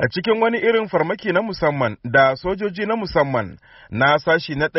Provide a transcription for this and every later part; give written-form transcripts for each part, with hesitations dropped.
A cikin wani irin farmaki na musamman da sojoji na musamman na sashi na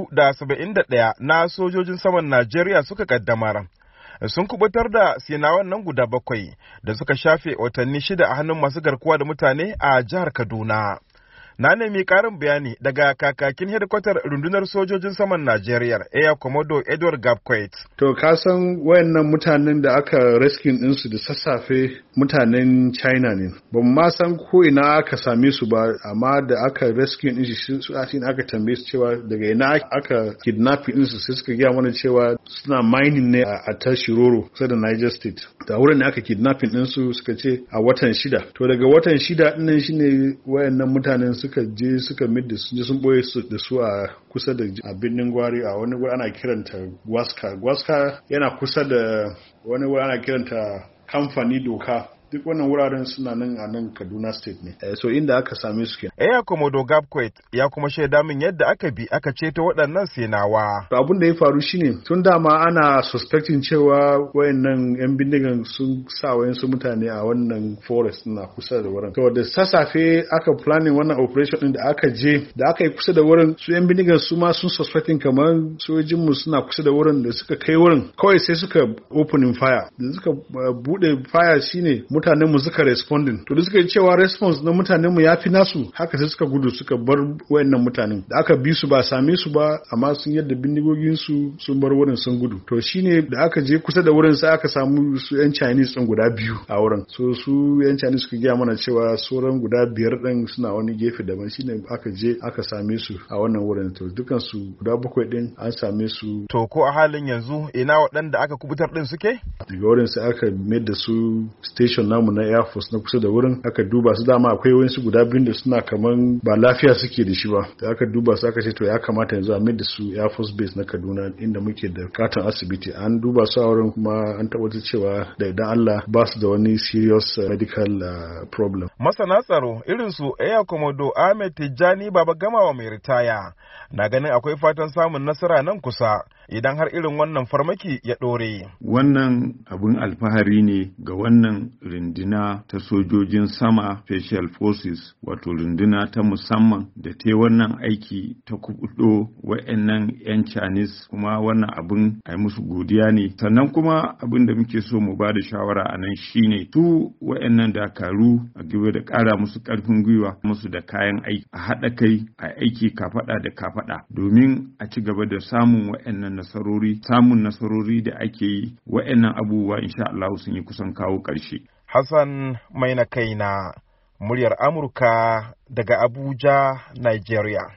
271 na sojojin saman Najeriya suka kaddamar. Sun kubutar da sinawan nan guda 7 da suka shafe watanni 6 a hannun masu garkuwa da mutane a jihar Kaduna. Na nemi ƙarin bayani daga kakakin hedikwatar rundunar sojojin saman Najeriya, Air Commodore Edward Gabquet. To ka san wayannan mutanen da aka rescue ɗinsu da sassafe mutanen China ne. Ba mu ma san ko ina aka same su ba, amma da aka rescue ɗin su aka tambaye su cewa daga ina aka kidnapping ɗinsu, sai suka gaya mana cewa suna mining ne a Tashiroro kusa da Niger State. Da wurin ne aka kidnapping ɗinsu suka ce a watan 6. To daga watan 6 ɗin shine wayannan mutanen suka je suka midda sun boye su da su a kusa da a birnin Gwari a wani wuri ana kiranta Gwaska yana kusa da wani wuri ana kiranta kamfani doka. Duk wannan wuraren suna nan a nan Kaduna State ne. So inda aka same su kenan. Air Commodore Gabquet ya kuma shaida min yadda aka bi aka ceto waɗannan sinawa. Abin da ya faru shine tun dama ana suspecting cewa wayannan yan bindigan sun sa wayansu mutane a wannan forest na kusa da wurin. To da sassafe aka planning wannan operation din da aka je da aka yi kusa da wurin, su yan bindigan su ma sun suspecting kamar sojojin mu suna kusa da wurin, da suka kai wurin kawai sai suka opening fire. Da suka bude fire shine mutanen mu suka responding. To da suka yi cewa response na mutanen mu yafi nasu, haka sai suka gudu suka bar wayannan mutanen. Da aka bi su ba same su ba, amma sun yadda bindigogin su sun bar wurin sun gudu. To shine da aka je kusa da wurin sai aka samu su yan Chinese din guda 2 a wurin. So su yan Chinese suka gaya mana cewa sauran guda 5 din suna wani gefe daban, shine aka je aka same su a wannan wurin. To dukan su guda 7 din an same su. To ko a halin yanzu ina waɗanda aka kubutar din suke? Daga wurin sai aka mai da su station namu na Air Force na kusa da wurin, aka duba su, dama akwai wayansu guda 2 da suna kaman ba lafiya suke da shi ba. Da aka duba su aka ce to ya kamata yanzu a mai da su Air Force Base na Kaduna inda muke da katon asibiti. An duba su a wurin kuma an tabbatar cewa da idan Allah ba su da wani serious medical problem. Masana tsaro irin su Air Commodore Ahmed Tijjani Baba Gamawa mai ritaya na ganin akwai fatan samun nasara nan kusa idan har irin wannan farmaki ya ɗore. Wannan abin alfahari ne ga wannan runduna ta sojojin sama Special Forces, wato runduna ta musamman da ta wannan aiki ta kubudo wa'annan 'yan Chinese, kuma wannan abin a yi musu godiya ne. Sannan kuma abin da muke so mu ba da shawara a nan shine su wa'annan dakaru a gaba da ƙara musu ƙarfin gwiwa, musu da kayan aiki, a haɗa kai a aiki kafaɗa da kafaɗa domin a ci gaba da samun wa'annan nasarori da ake yi. Wa'annan abubuwa insha Allah sun yi kusan kawo ƙarshe. Hassan Maina Kaina, muryar Amurka daga Abuja, Nigeria.